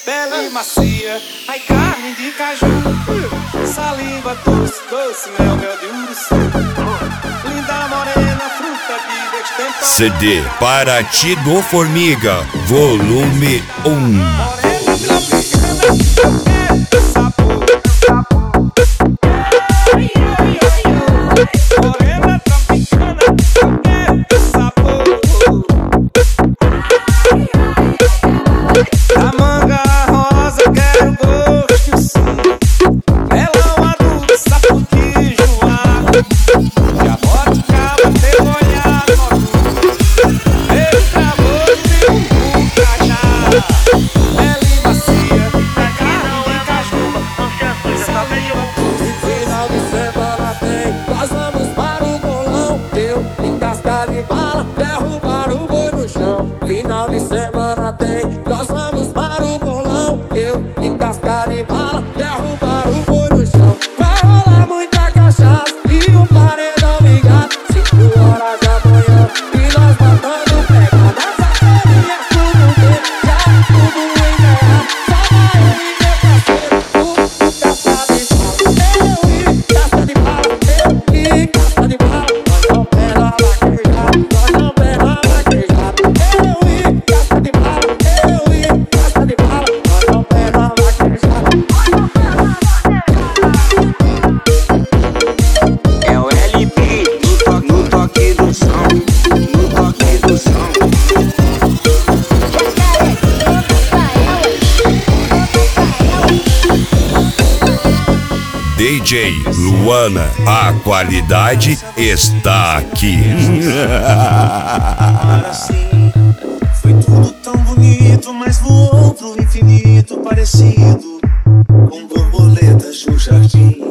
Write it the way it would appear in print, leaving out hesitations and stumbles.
pele macia, ai carne de caju, saliva doce, doce, mel, mel de uruçu, linda morena, fruta de destempo. CD Paraty do Formiga, volume 1. Final de semana tem, nós vamos para o bolão. Eu em casca de bala, derrubar o boi no chão. Vai rolar muita cachaça e o paredão ligado. 5 horas da manhã e nós matando pegada. Essa feirinha tudo bem, já tudo enganado. Só vai eu e casca de bala. Eu e casca de bala, nós não pega a vaquejada. Nós não pega a vaquejada. É o LP no toque do som, no toque do som. DJ Luana, a qualidade está aqui. Assim, foi tudo tão bonito, mas voou pro infinito, parecido com borboletas no jardim.